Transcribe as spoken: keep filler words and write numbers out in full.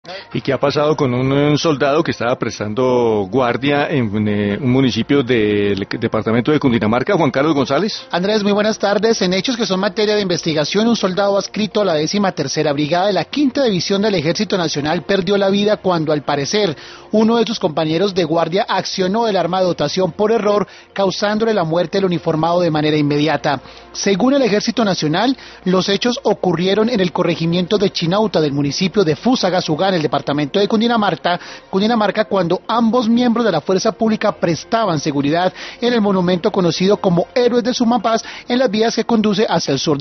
¿Y qué ha pasado con un, un soldado que estaba prestando guardia en eh, un municipio del departamento de Cundinamarca, Juan Carlos González? Andrés, muy buenas tardes. En hechos que son materia de investigación, un soldado adscrito a la décima tercera brigada de la quinta división del Ejército Nacional perdió la vida cuando, al parecer, uno de sus compañeros de guardia accionó el arma de dotación por error, causándole la muerte al uniformado de manera inmediata. Según el Ejército Nacional, los hechos ocurrieron en el corregimiento de Chinauta del municipio de Fusagasugá, en el departamento de Cundinamarca, Cundinamarca, cuando ambos miembros de la fuerza pública prestaban seguridad en el monumento conocido como Héroes de Sumapaz en las vías que conduce hacia el sur